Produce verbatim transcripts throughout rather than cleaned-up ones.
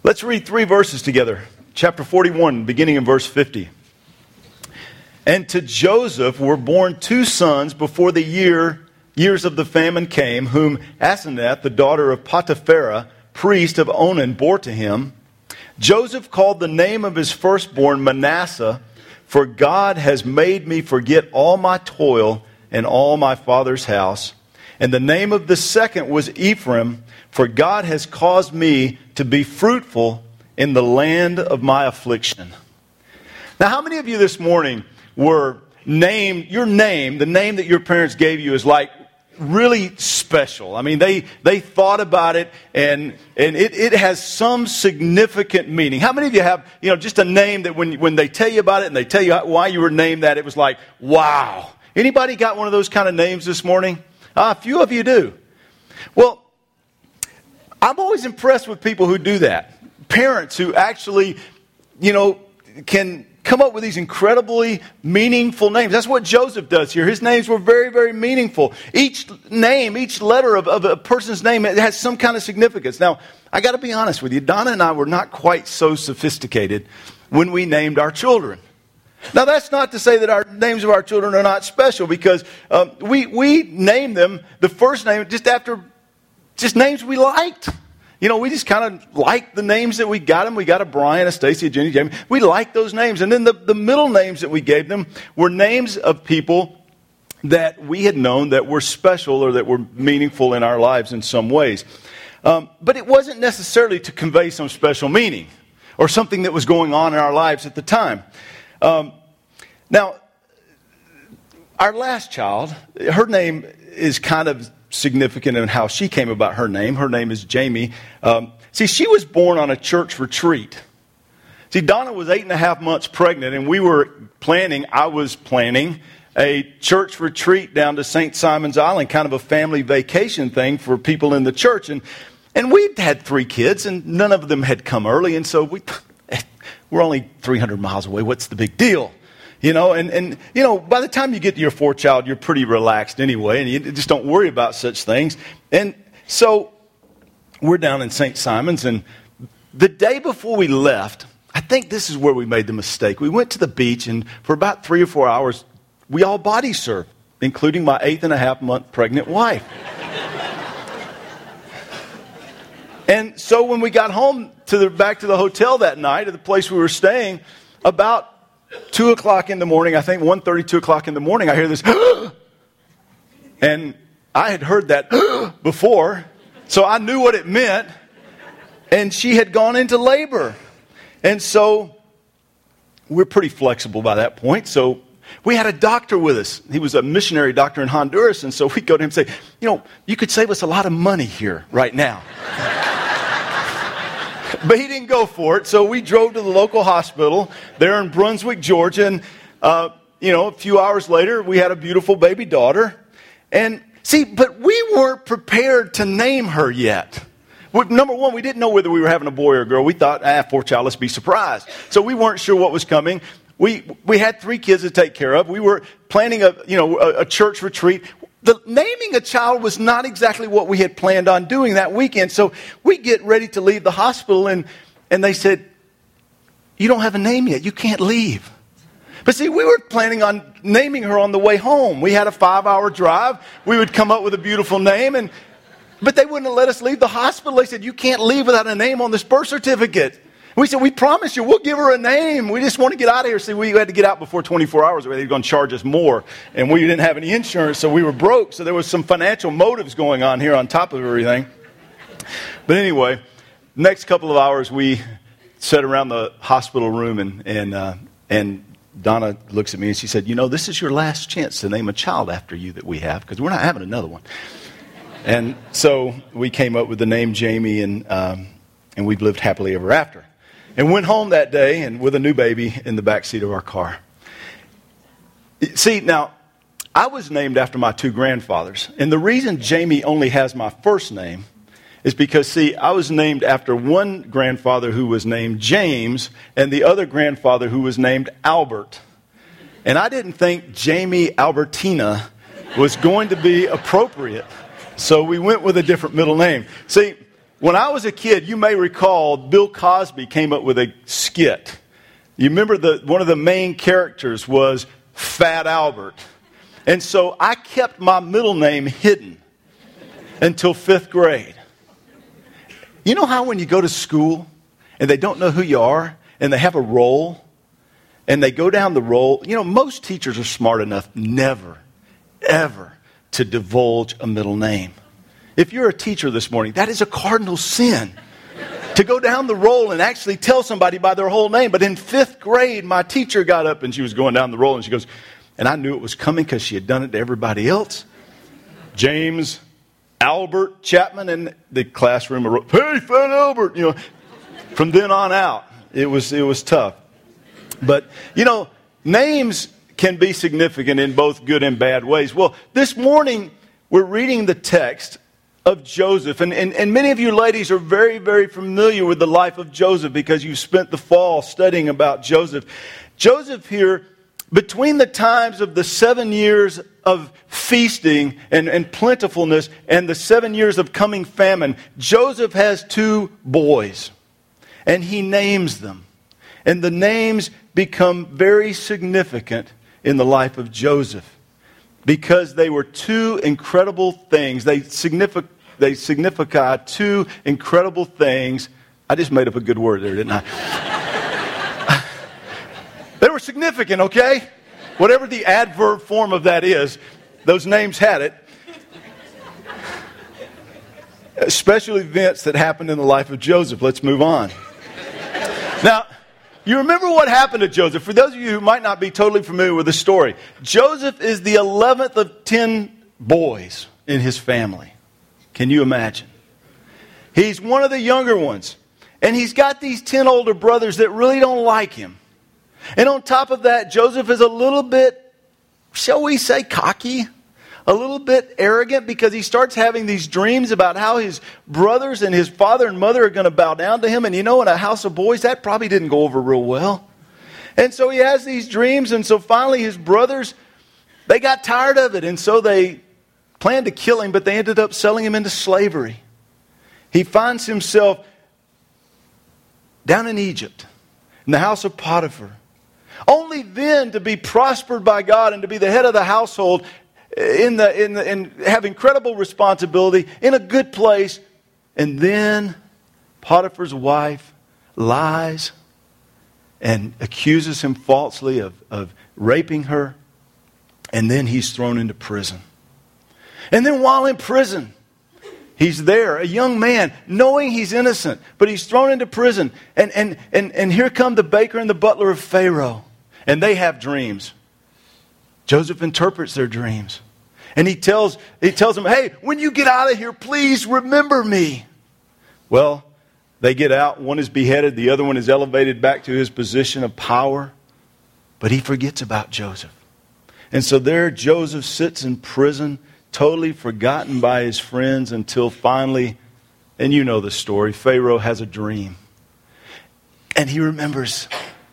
Let's read three verses together. Chapter forty-one, beginning in verse fifty. And to Joseph were born two sons before the year years of the famine came, whom Asenath, the daughter of Potipharah, priest of Onan, bore to him. Joseph called the name of his firstborn Manasseh, for God has made me forget all my toil and all my father's house. And the name of the second was Ephraim, for God has caused me to be fruitful in the land of my affliction. Now, how many of you this morning were named, your name, the name that your parents gave you is like really special? I mean, they they thought about it, and and it, it has some significant meaning. How many of you have, you know, just a name that when, when they tell you about it and they tell you why you were named that, it was like, wow. Anybody got one of those kind of names this morning? Uh, a few of you do. Well, I'm always impressed with people who do that. Parents who actually, you know, can come up with these incredibly meaningful names. That's what Joseph does here. His names were very, very meaningful. Each name, each letter of, of a person's name, it has some kind of significance. Now, I got to be honest with you. Donna and I were not quite so sophisticated when we named our children. Now, that's not to say that our names of our children are not special, because um, we we named them, the first name, just after just names we liked. You know, we just kind of liked the names that we got them. We got a Brian, a Stacy, a Jenny, Jamie. We liked those names. And then the, the middle names that we gave them were names of people that we had known that were special or that were meaningful in our lives in some ways. Um, but it wasn't necessarily to convey some special meaning or something that was going on in our lives at the time. Um, now, our last child, her name is kind of significant in how she came about her name. Her name is Jamie. Um, see, she was born on a church retreat. See, Donna was eight and a half months pregnant, and we were planning, I was planning, a church retreat down to Saint Simon's Island, kind of a family vacation thing for people in the church. And and we'd had three kids, and none of them had come early, and so we... We're only three hundred miles away. What's the big deal? You know, and, and, you know, by the time you get to your fourth child, you're pretty relaxed anyway, and you just don't worry about such things. And so we're down in Saint Simon's, and the day before we left, I think this is where we made the mistake. We went to the beach, and for about three or four hours, we all body surfed, including my eighth and a half month pregnant wife. And so when we got home to the back to the hotel that night, at the place we were staying, about two o'clock in the morning, I think one thirty, two o'clock in the morning, I hear this, and I had heard that before, so I knew what it meant, and she had gone into labor. And so we're pretty flexible by that point, so we had a doctor with us. He was a missionary doctor in Honduras, and so we go to him and say, you know, you could save us a lot of money here right now. But he didn't go for it, so we drove to the local hospital there in Brunswick, Georgia, and, uh, you know, a few hours later, we had a beautiful baby daughter. And, see, but we weren't prepared to name her yet. We, number one, we didn't know whether we were having a boy or a girl. We thought, ah, poor child, let's be surprised. So we weren't sure what was coming. We we had three kids to take care of. We were planning a, you know, a, a church retreat. The naming a child was not exactly what we had planned on doing that weekend. So we get ready to leave the hospital, and, and they said, you don't have a name yet. You can't leave. But see, we were planning on naming her on the way home. We had a five-hour drive. We would come up with a beautiful name, and but they wouldn't let us leave the hospital. They said, you can't leave without a name on this birth certificate. We said, we promise you, we'll give her a name. We just want to get out of here. See, we had to get out before twenty-four hours. They were going to charge us more. And we didn't have any insurance, so we were broke. So there was some financial motives going on here on top of everything. But anyway, next couple of hours, we sat around the hospital room, and and uh, and Donna looks at me, and she said, you know, this is your last chance to name a child after you that we have, because we're not having another one. And so we came up with the name Jamie, and um, and we've lived happily ever after. And went home that day and with a new baby in the back seat of our car. See, now, I was named after my two grandfathers. And the reason Jamie only has my first name is because, see, I was named after one grandfather who was named James and the other grandfather who was named Albert. And I didn't think Jamie Albertina was going to be appropriate. So we went with a different middle name. See, when I was a kid, you may recall Bill Cosby came up with a skit. You remember the one of the main characters was Fat Albert. And so I kept my middle name hidden until fifth grade. You know how when you go to school and they don't know who you are and they have a roll and they go down the roll, you know, most teachers are smart enough never, ever to divulge a middle name. If you're a teacher this morning, that is a cardinal sin. To go down the roll and actually tell somebody by their whole name. But in fifth grade, my teacher got up and she was going down the roll and she goes, and I knew it was coming because she had done it to everybody else. James Albert Chapman, in the classroom wrote, "Hey, Fat Albert," you know. From then on out, it was it was tough. But you know, names can be significant in both good and bad ways. Well, this morning we're reading the text of Joseph, and, and and many of you ladies are very very familiar with the life of Joseph because you spent the fall studying about Joseph. Joseph here, between the times of the seven years of feasting and, and plentifulness and the seven years of coming famine, Joseph has two boys. And he names them. And the names become very significant in the life of Joseph. Because they were two incredible things. They signific, they signify two incredible things. I just made up a good word there, didn't I? They were significant, okay? Whatever the adverb form of that is, those names had it. Special events that happened in the life of Joseph. Let's move on. Now, you remember what happened to Joseph. For those of you who might not be totally familiar with the story, Joseph is the eleventh of ten boys in his family. Can you imagine? He's one of the younger ones. And he's got these ten older brothers that really don't like him. And on top of that, Joseph is a little bit, shall we say, cocky. A little bit arrogant because he starts having these dreams about how his brothers and his father and mother are going to bow down to him. And you know, in a house of boys, that probably didn't go over real well. And so he has these dreams. And so finally his brothers, they got tired of it. And so they planned to kill him, but they ended up selling him into slavery. He finds himself down in Egypt, in the house of Potiphar. Only then to be prospered by God and to be the head of the household in the in the and have incredible responsibility in a good place. And then Potiphar's wife lies and accuses him falsely of, of raping her. And then he's thrown into prison. And then while in prison, he's there, a young man, knowing he's innocent, but he's thrown into prison. And and and, and here come the baker and the butler of Pharaoh. And they have dreams. Joseph interprets their dreams. And he tells, he tells them, "Hey, when you get out of here, please remember me." Well, they get out. One is beheaded. The other one is elevated back to his position of power. But he forgets about Joseph. And so there Joseph sits in prison, totally forgotten by his friends until finally, and you know the story, Pharaoh has a dream. And he remembers,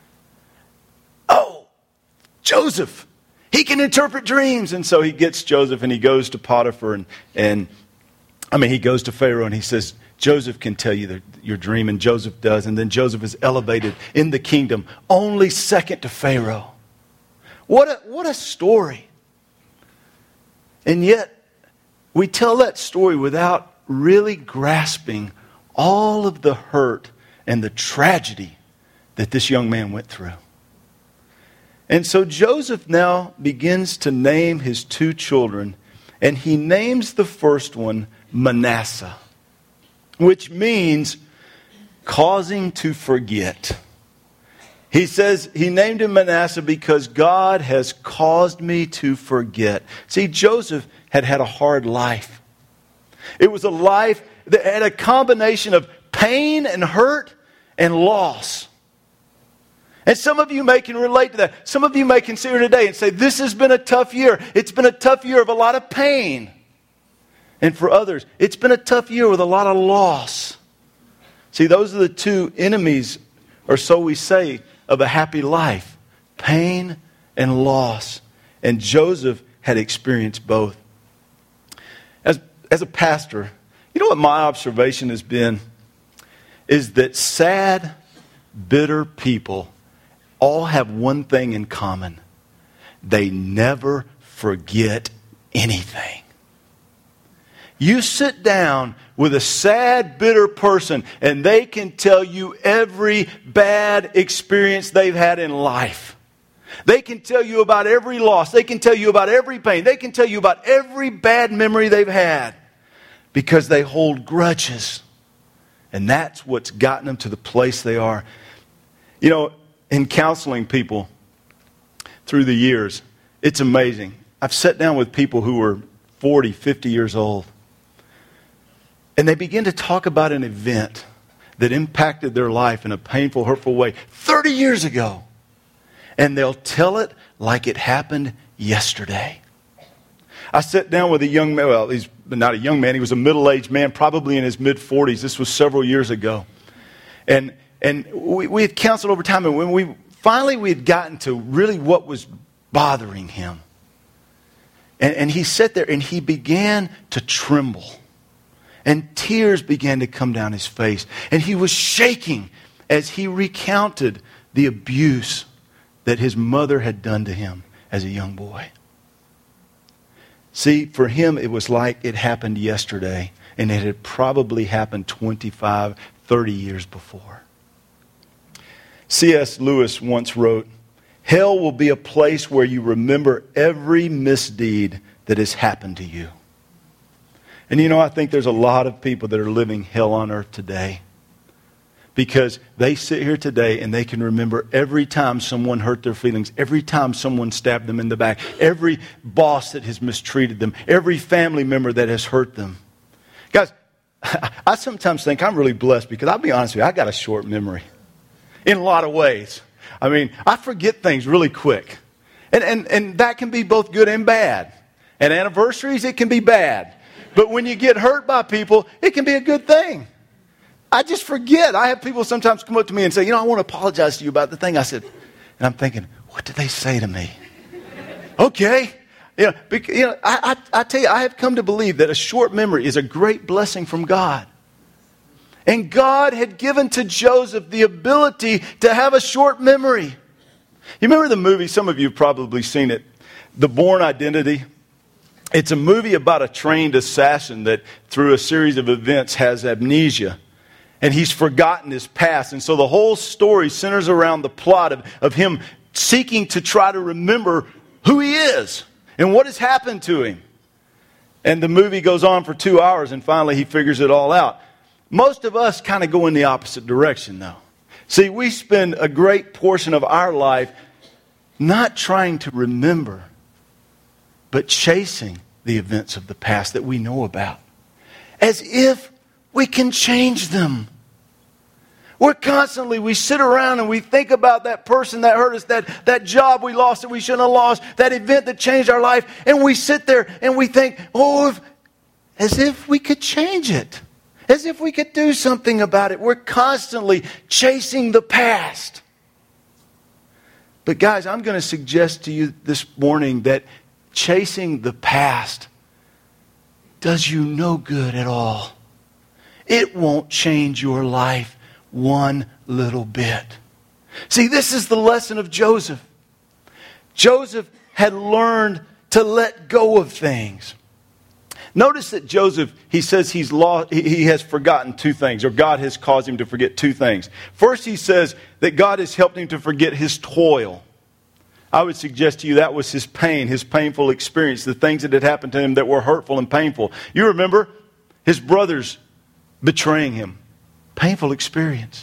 oh, Joseph. He can interpret dreams. And so he gets Joseph and he goes to Potiphar and, and I mean, he goes to Pharaoh and he says, Joseph can tell you the, your dream. And Joseph does. And then Joseph is elevated in the kingdom, only second to Pharaoh. What a, what a story. And yet, we tell that story without really grasping all of the hurt and the tragedy that this young man went through. And so Joseph now begins to name his two children, and he names the first one Manasseh, which means causing to forget. He says he named him Manasseh because God has caused me to forget. See, Joseph had had a hard life. It was a life that had a combination of pain and hurt and loss. And some of you may can relate to that. Some of you may consider today and say, this has been a tough year. It's been a tough year of a lot of pain. And for others, it's been a tough year with a lot of loss. See, those are the two enemies, or so we say, of a happy life. Pain and loss. And Joseph had experienced both. As, as a pastor, You know what my observation has been? Is that sad, bitter people all have one thing in common. They never forget anything. You sit down with a sad, bitter person, and they can tell you every bad experience they've had in life. They can tell you about every loss. They can tell you about every pain. They can tell you about every bad memory they've had because they hold grudges. And that's what's gotten them to the place they are. You know, in counseling people through the years, it's amazing. I've sat down with people who were forty, fifty years old. And they begin to talk about an event that impacted their life in a painful, hurtful way thirty years ago. And they'll tell it like it happened yesterday. I sat down with a young man, well, he's not a young man, he was a middle-aged man, probably in his mid-forties. This was several years ago. And and we, we had counseled over time, and when we finally we had gotten to really what was bothering him. And, and he sat there and he began to tremble. And tears began to come down his face. And he was shaking as he recounted the abuse that his mother had done to him as a young boy. See, for him, it was like it happened yesterday, and it had probably happened twenty-five, thirty years before. C S Lewis once wrote, "Hell will be a place where you remember every misdeed that has happened to you." And you know, I think there's a lot of people that are living hell on earth today. Because they sit here today and they can remember every time someone hurt their feelings, every time someone stabbed them in the back, every boss that has mistreated them, every family member that has hurt them. Guys, I sometimes think I'm really blessed because I'll be honest with you, I got a short memory in a lot of ways. I mean, I forget things really quick. And, and, and that can be both good and bad. At anniversaries, it can be bad. But when you get hurt by people, it can be a good thing. I just forget. I have people sometimes come up to me and say, you know, I want to apologize to you about the thing I said. And I'm thinking, what did they say to me? Okay. You know, because, you know I, I, I tell you, I have come to believe that a short memory is a great blessing from God. And God had given to Joseph the ability to have a short memory. You remember the movie, some of you have probably seen it, The Bourne Identity? It's a movie about a trained assassin that through a series of events has amnesia. And he's forgotten his past. And so the whole story centers around the plot of, of him seeking to try to remember who he is and what has happened to him. And the movie goes on for two hours and finally he figures it all out. Most of us kind of go in the opposite direction though. See, we spend a great portion of our life not trying to remember, but chasing the events of the past that we know about. As if we can change them. We're constantly, we sit around and we think about that person that hurt us, that, that job we lost that we shouldn't have lost, that event that changed our life, and we sit there and we think, oh, if, as if we could change it. As if we could do something about it. We're constantly chasing the past. But guys, I'm going to suggest to you this morning that chasing the past does you no good at all. It won't change your life one little bit. See, this is the lesson of Joseph. Joseph had learned to let go of things. Notice that Joseph, he says he's lost, he has forgotten two things, or God has caused him to forget two things. First, he says that God has helped him to forget his toil. I would suggest to you that was his pain, his painful experience, the things that had happened to him that were hurtful and painful. You remember his brothers betraying him. Painful experience.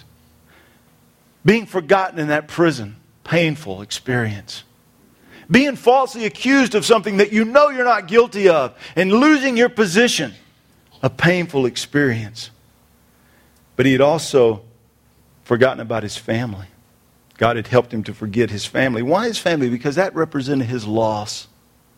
Being forgotten in that prison. Painful experience. Being falsely accused of something that you know you're not guilty of. And losing your position. A painful experience. But he had also forgotten about his family. God had helped him to forget his family. Why his family? Because that represented his loss.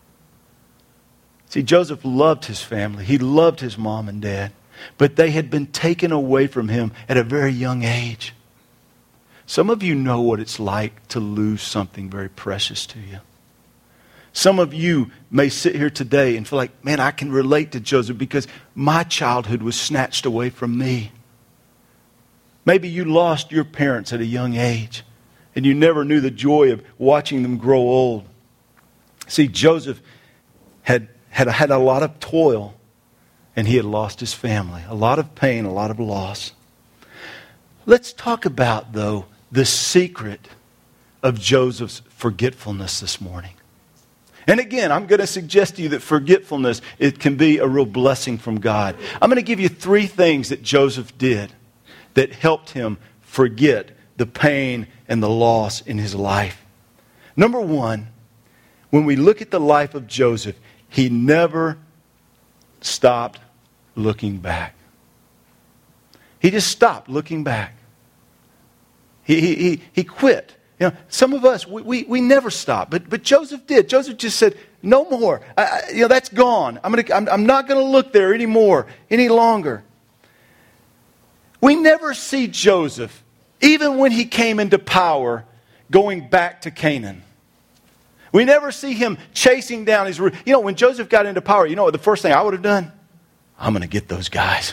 See, Joseph loved his family. He loved his mom and dad. But they had been taken away from him at a very young age. Some of you know what it's like to lose something very precious to you. Some of you may sit here today and feel like, man, I can relate to Joseph because my childhood was snatched away from me. Maybe you lost your parents at a young age and you never knew the joy of watching them grow old. See, Joseph had, had, had a lot of toil and he had lost his family. A lot of pain, a lot of loss. Let's talk about, though, the secret of Joseph's forgetfulness this morning. And again, I'm going to suggest to you that forgetfulness, it can be a real blessing from God. I'm going to give you three things that Joseph did that helped him forget the pain and the loss in his life. Number one, when we look at the life of Joseph, he never stopped looking back. He just stopped looking back. He, he, he, he quit. You know, some of us, we, we, we never stop, but but Joseph did. Joseph just said, no more. I, I, you know, that's gone. I'm, gonna, I'm, I'm not going to look there anymore, any longer. We never see Joseph, even when he came into power, going back to Canaan. We never see him chasing down his... You know, when Joseph got into power, you know what the first thing I would have done? I'm going to get those guys.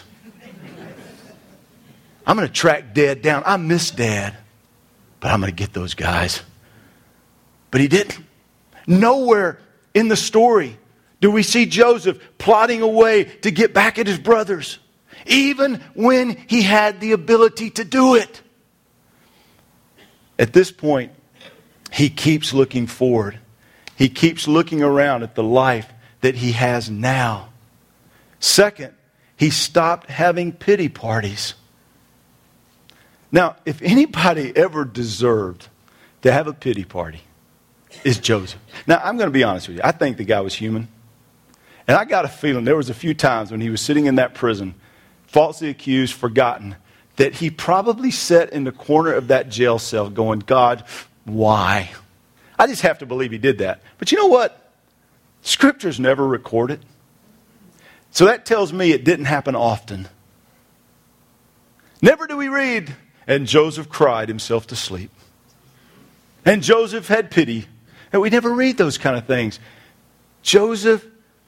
I'm going to track Dad down. I miss Dad. But I'm going to get those guys. But he didn't. Nowhere in the story do we see Joseph plotting a way to get back at his brothers, even when he had the ability to do it. At this point, he keeps looking forward. He keeps looking around at the life that he has now. Second, he stopped having pity parties. Now, if anybody ever deserved to have a pity party, it's Joseph. Now, I'm going to be honest with you. I think the guy was human. And I got a feeling there was a few times when he was sitting in that prison, falsely accused, forgotten, that he probably sat in the corner of that jail cell going, God, why? I just have to believe he did that. But you know what? Scriptures never record it. So that tells me it didn't happen often. Never do we read... And Joseph cried himself to sleep. And Joseph had pity. And we never read those kind of things. Joseph,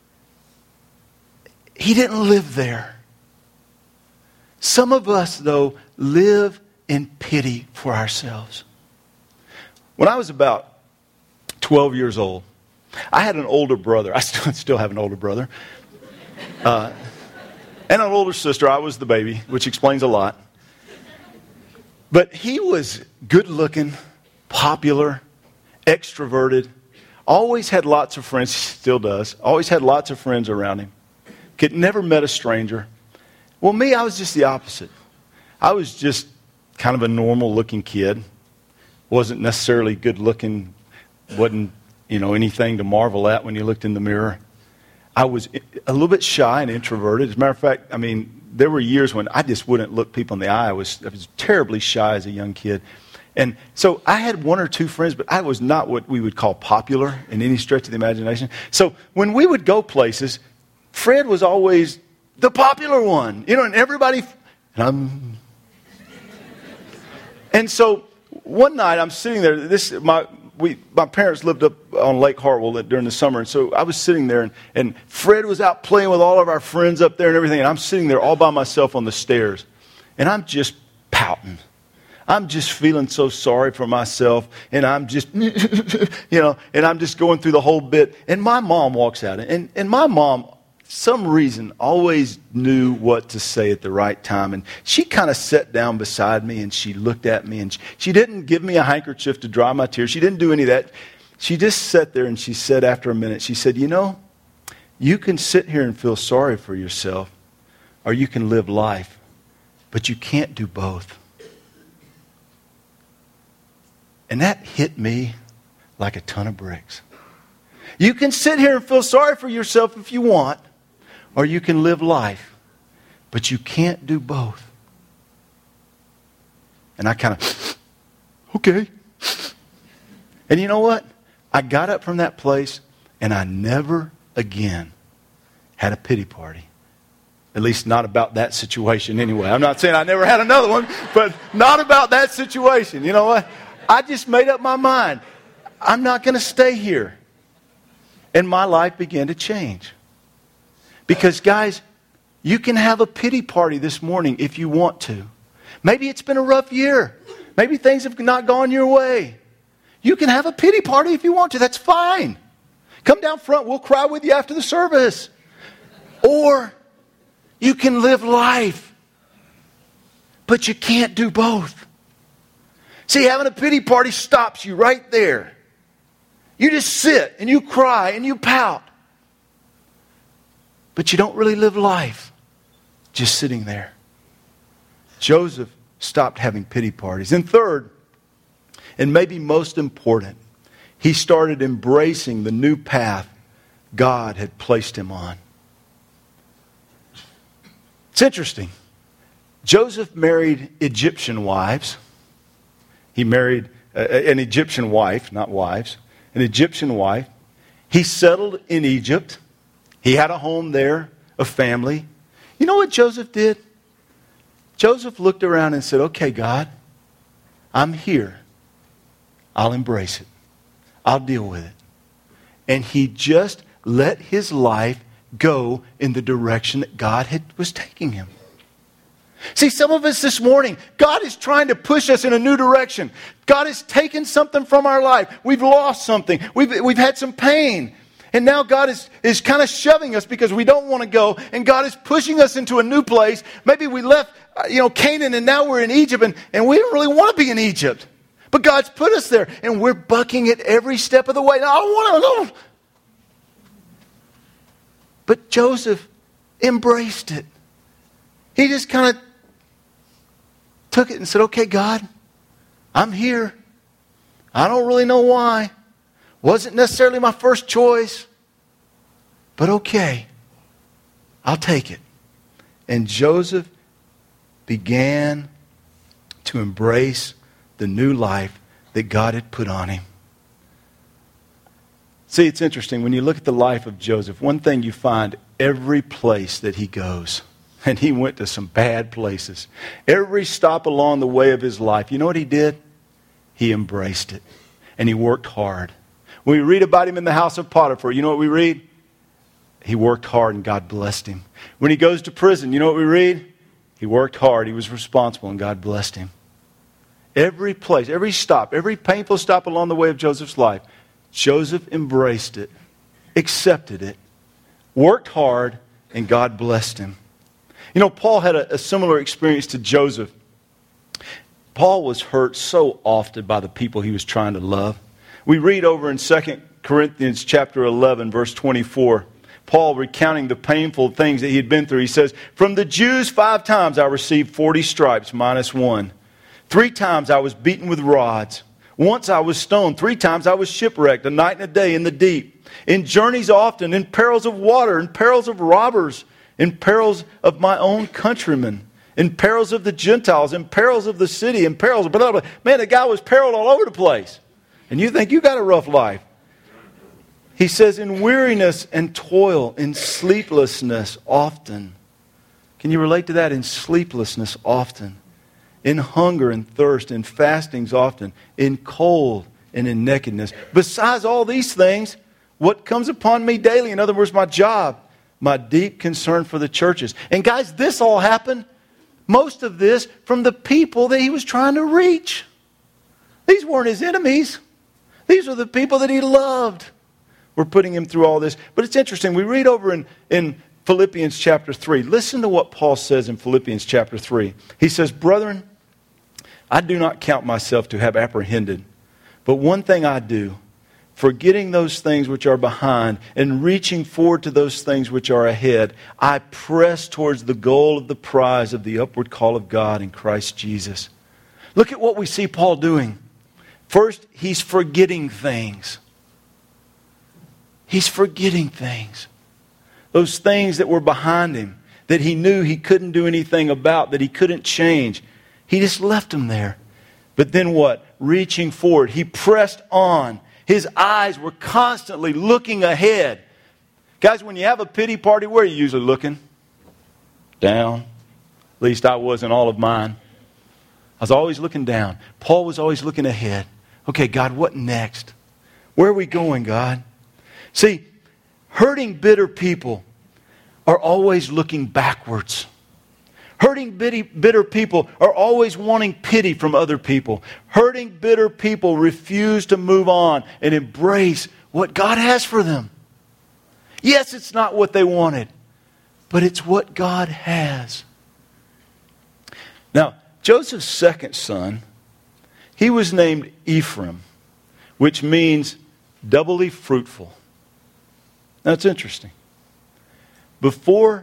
he didn't live there. Some of us, though, live in pity for ourselves. When I was about twelve years old, I had an older brother. I still, still have an older brother. Uh, and an older sister. I was the baby, which explains a lot. But he was good looking, popular, extroverted, always had lots of friends, still does, always had lots of friends around him. Could never met a stranger. Well, me, I was just the opposite. I was just kind of a normal looking kid. Wasn't necessarily good looking, wasn't, you know, anything to marvel at when you looked in the mirror. I was a little bit shy and introverted. As a matter of fact, I mean, there were years when I just wouldn't look people in the eye. I was, I was terribly shy as a young kid. And so I had one or two friends, but I was not what we would call popular in any stretch of the imagination. So when we would go places, Fred was always the popular one. You know, and everybody... And, I'm, and so one night I'm sitting there. This my we my parents lived up on Lake Hartwell during the summer, and so I was sitting there, and, and Fred was out playing with all of our friends up there and everything, and I'm sitting there all by myself on the stairs, and I'm just pouting. I'm just feeling so sorry for myself, and I'm just, you know, and I'm just going through the whole bit. And my mom walks out, and, and my mom, some reason, always knew what to say at the right time. And she kind of sat down beside me, and she looked at me, and she, she didn't give me a handkerchief to dry my tears. She didn't do any of that. She just sat there, and she said after a minute, she said, you know, you can sit here and feel sorry for yourself, or you can live life, but you can't do both. And that hit me like a ton of bricks. You can sit here and feel sorry for yourself if you want, or you can live life, but you can't do both. And I kind of, okay. And you know what? I got up from that place, and I never again had a pity party. At least not about that situation anyway. I'm not saying I never had another one, but not about that situation. You know what? I just made up my mind. I'm not going to stay here. And my life began to change. Because guys, you can have a pity party this morning if you want to. Maybe it's been a rough year. Maybe things have not gone your way. You can have a pity party if you want to. That's fine. Come down front. We'll cry with you after the service. Or you can live life. But you can't do both. See, having a pity party stops you right there. You just sit and you cry and you pout. But you don't really live life just sitting there. Joseph stopped having pity parties. And third, and maybe most important, he started embracing the new path God had placed him on. It's interesting. Joseph married Egyptian wives. He married uh, an Egyptian wife, not wives, an Egyptian wife. He settled in Egypt. He had a home there, a family. You know what Joseph did? Joseph looked around and said, okay, God, I'm here. I'll embrace it. I'll deal with it. And he just let his life go in the direction that God had, was taking him. See, some of us this morning, God is trying to push us in a new direction. God has taken something from our life. We've lost something. We've, we've had some pain. And now God is, is kind of shoving us because we don't want to go. And God is pushing us into a new place. Maybe we left you know, Canaan and now we're in Egypt. And, and we don't really want to be in Egypt. But God's put us there. And we're bucking it every step of the way. No, I don't want to go. But Joseph embraced it. He just kind of took it and said, okay, God, I'm here. I don't really know why. Wasn't necessarily my first choice. But okay, I'll take it. And Joseph began to embrace the new life that God had put on him. See, it's interesting. When you look at the life of Joseph, one thing you find every place that he goes, and he went to some bad places. Every stop along the way of his life, you know what he did? He embraced it. And he worked hard. When we read about him in the house of Potiphar, you know what we read? He worked hard and God blessed him. When he goes to prison, you know what we read? He worked hard, he was responsible, and God blessed him. Every place, every stop, every painful stop along the way of Joseph's life, Joseph embraced it, accepted it, worked hard, and God blessed him. You know, Paul had a, a similar experience to Joseph. Paul was hurt so often by the people he was trying to love. We read over in Second Corinthians chapter eleven, verse twenty-four, Paul recounting the painful things that he had been through. He says, from the Jews five times I received forty stripes minus one. Three times I was beaten with rods. Once I was stoned. Three times I was shipwrecked, a night and a day in the deep. In journeys often, in perils of water, in perils of robbers, in perils of my own countrymen, in perils of the Gentiles, in perils of the city, in perils of blah, blah, blah. Man, the guy was periled all over the place. And you think you got a rough life. He says, in weariness and toil, in sleeplessness often. Can you relate to that? In sleeplessness often. In hunger and thirst, in fastings often, in cold and in nakedness. Besides all these things, what comes upon me daily, in other words, my job, my deep concern for the churches. And guys, this all happened, most of this, from the people that he was trying to reach. These weren't his enemies. These were the people that he loved. We're putting him through all this. But it's interesting. We read over in, in Philippians chapter three. Listen to what Paul says in Philippians chapter three. He says, brethren, I do not count myself to have apprehended. But one thing I do, forgetting those things which are behind and reaching forward to those things which are ahead, I press towards the goal of the prize of the upward call of God in Christ Jesus. Look at what we see Paul doing. First, he's forgetting things. He's forgetting things. Those things that were behind him, that he knew he couldn't do anything about, that he couldn't change. He just left them there. But then what? Reaching forward. He pressed on. His eyes were constantly looking ahead. Guys, when you have a pity party, where are you usually looking? Down. At least I was in all of mine. I was always looking down. Paul was always looking ahead. Okay, God, what next? Where are we going, God? See, Hurting, bitter people are always looking backwards. Hurting, bitter people are always wanting pity from other people. Hurting, bitter people refuse to move on and embrace what God has for them. Yes, it's not what they wanted, but it's what God has. Now, Joseph's second son, he was named Ephraim, which means doubly fruitful. That's interesting. Before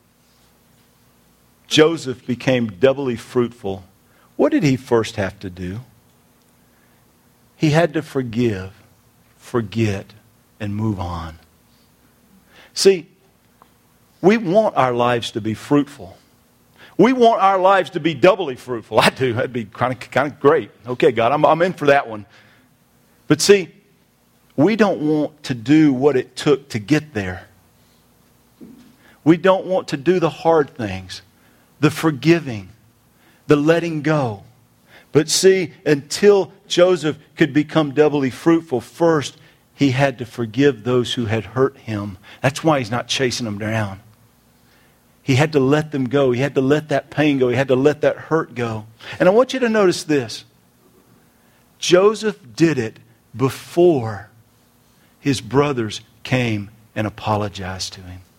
Joseph became doubly fruitful, what did he first have to do? He had to forgive, forget, and move on. See, we want our lives to be fruitful. We want our lives to be doubly fruitful. I do. That'd be kind of, kind of great. Okay, God, I'm, I'm in for that one. But see, we don't want to do what it took to get there. We don't want to do the hard things, the forgiving, the letting go. But see, until Joseph could become doubly fruitful, first he had to forgive those who had hurt him. That's why he's not chasing them down. He had to let them go. He had to let that pain go. He had to let that hurt go. And I want you to notice this. Joseph did it before his brothers came and apologized to him.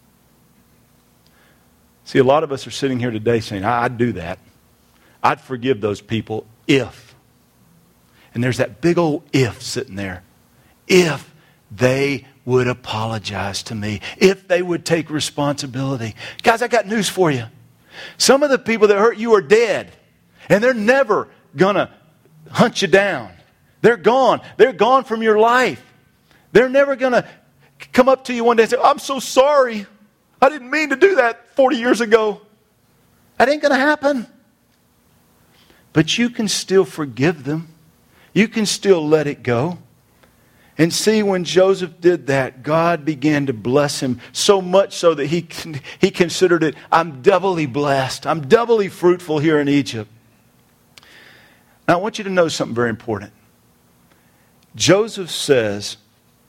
See, a lot of us are sitting here today saying, I'd do that. I'd forgive those people if. And there's that big old if sitting there. If they would apologize to me. If they would take responsibility. Guys, I got news for you. Some of the people that hurt you are dead. And they're never going to hunt you down. They're gone. They're gone from your life. They're never going to come up to you one day and say, I'm so sorry. I didn't mean to do that forty years ago. That ain't going to happen. But you can still forgive them. You can still let it go. And see, when Joseph did that, God began to bless him so much so that he, he considered it, I'm doubly blessed. I'm doubly fruitful here in Egypt. Now, I want you to know something very important. Joseph says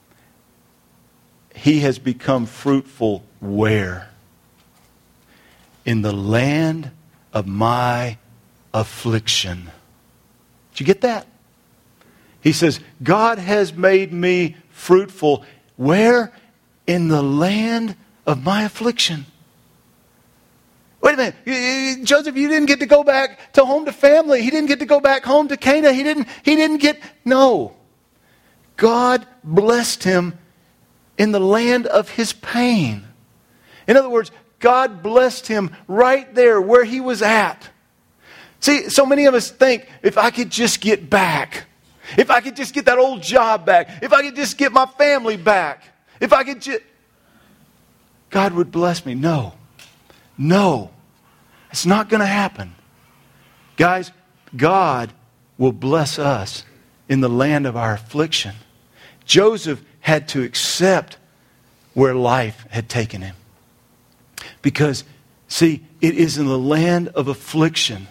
he has become fruitful where? In the land of my affliction. Did you get that? He says, God has made me fruitful. Where? In the land of my affliction. Wait a minute. Joseph, you didn't get to go back to home to family. He didn't get to go back home to Canaan. He didn't, he didn't get... No. God blessed him in the land of his pain. In other words, God blessed him right there where he was at. See, so many of us think, if I could just get back... If I could just get that old job back. If I could just get my family back. If I could just... God would bless me. No. No. It's not going to happen. Guys, God will bless us in the land of our affliction. Joseph had to accept where life had taken him. Because, see, it is in the land of affliction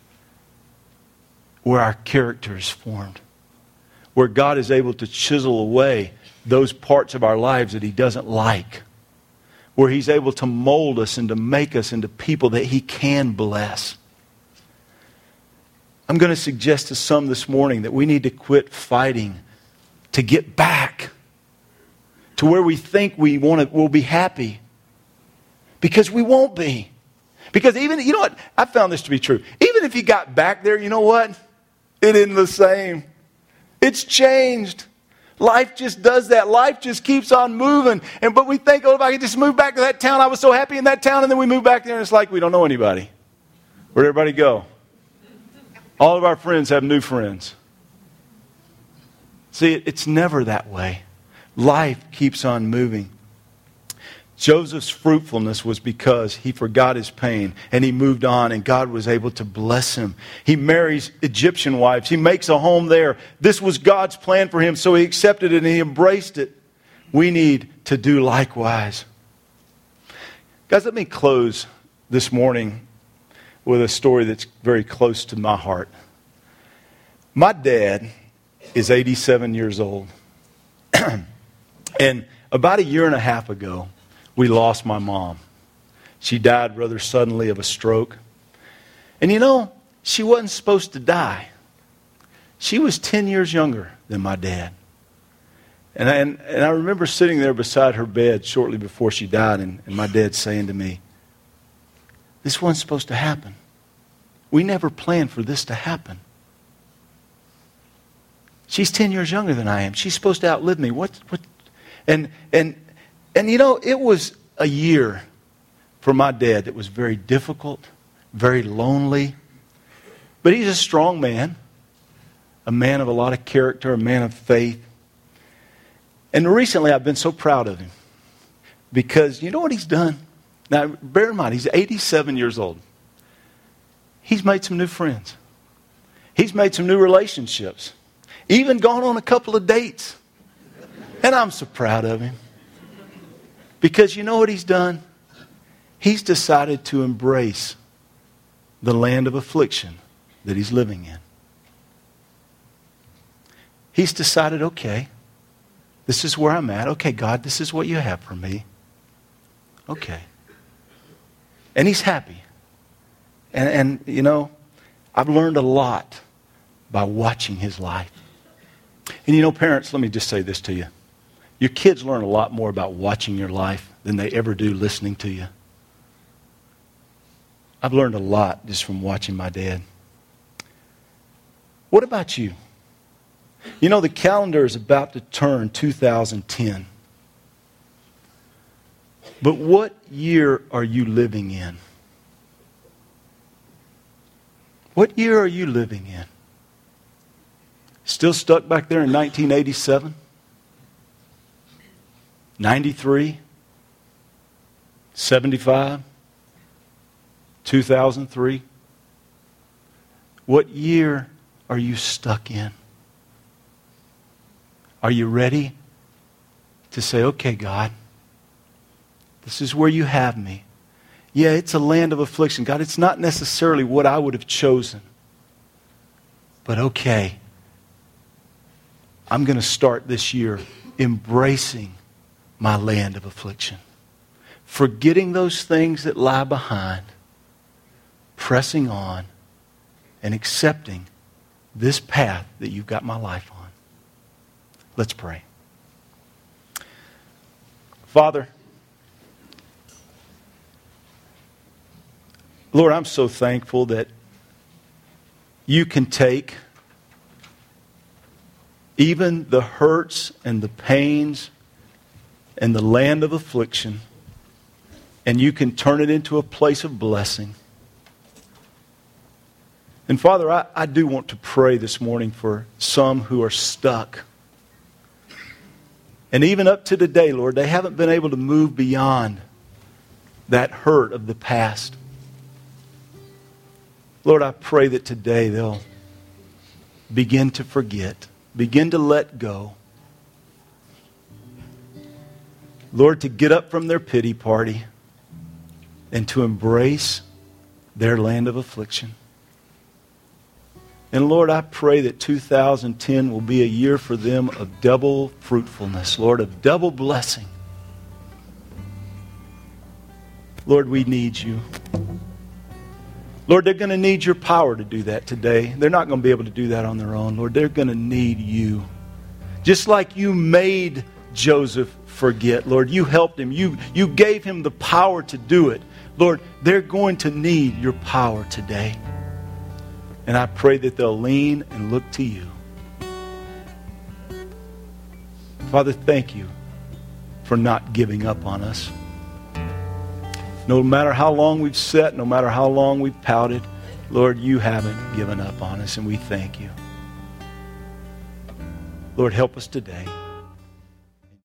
where our character is formed. Where God is able to chisel away those parts of our lives that He doesn't like. Where He's able to mold us and to make us into people that He can bless. I'm going to suggest to some this morning that we need to quit fighting to get back to where we think we want to, we'll be happy. Because we won't be. Because even, you know what? I found this to be true. Even if you got back there, you know what? It isn't the same. It's changed. Life just does that. Life just keeps on moving. And but we think, oh, if I could just move back to that town, I was so happy in that town, and then we move back there and it's like we don't know anybody. Where'd everybody go? All of our friends have new friends. See, it's never that way. Life keeps on moving. Joseph's fruitfulness was because he forgot his pain and he moved on, and God was able to bless him. He marries Egyptian wives. He makes a home there. This was God's plan for him, so he accepted it and he embraced it. We need to do likewise. Guys, let me close this morning with a story that's very close to my heart. My dad is eighty-seven years old. And about a year and a half ago, we lost my mom. She died rather suddenly of a stroke. And you know, she wasn't supposed to die. She was ten years younger than my dad. And I, and, and I remember sitting there beside her bed shortly before she died, and, and my dad saying to me, this wasn't supposed to happen. We never planned for this to happen. She's ten years younger than I am. She's supposed to outlive me. What? What? And and and you know, it was a year for my dad that was very difficult, very lonely. But he's a strong man, a man of a lot of character, a man of faith. And recently I've been so proud of him because you know what he's done? Now, bear in mind, he's eighty-seven years old. He's made some new friends. He's made some new relationships. Even gone on a couple of dates. And I'm so proud of him. Because you know what he's done? He's decided to embrace the land of affliction that he's living in. He's decided, okay, this is where I'm at. Okay, God, this is what you have for me. Okay. And he's happy. And, and you know, I've learned a lot by watching his life. And you know, parents, let me just say this to you. Your kids learn a lot more about watching your life than they ever do listening to you. I've learned a lot just from watching my dad. What about you? You know, the calendar is about to turn two thousand ten. But what year are you living in? What year are you living in? Still stuck back there in nineteen eighty-seven? ninety-three? seventy-five? two thousand three? What year are you stuck in? Are you ready to say, okay, God, this is where you have me. Yeah, it's a land of affliction. God, it's not necessarily what I would have chosen. But okay, I'm going to start this year embracing my land of affliction. Forgetting those things that lie behind. Pressing on and accepting this path that you've got my life on. Let's pray. Father, Lord, I'm so thankful that you can take even the hurts and the pains and the land of affliction, and you can turn it into a place of blessing. And Father, I, I do want to pray this morning for some who are stuck. And even up to today, Lord, they haven't been able to move beyond that hurt of the past. Lord, I pray that today they'll begin to forget, begin to let go. Lord, to get up from their pity party and to embrace their land of affliction. And Lord, I pray that two thousand ten will be a year for them of double fruitfulness, Lord, of double blessing. Lord, we need you. Lord, they're going to need your power to do that today. They're not going to be able to do that on their own. Lord, they're going to need you. Just like you made Joseph forget, Lord, you helped him. You, you gave him the power to do it. Lord, they're going to need your power today. And I pray that they'll lean and look to you. Father, thank you for not giving up on us. No matter how long we've sat, no matter how long we've pouted, Lord, you haven't given up on us, and we thank you. Lord, help us today.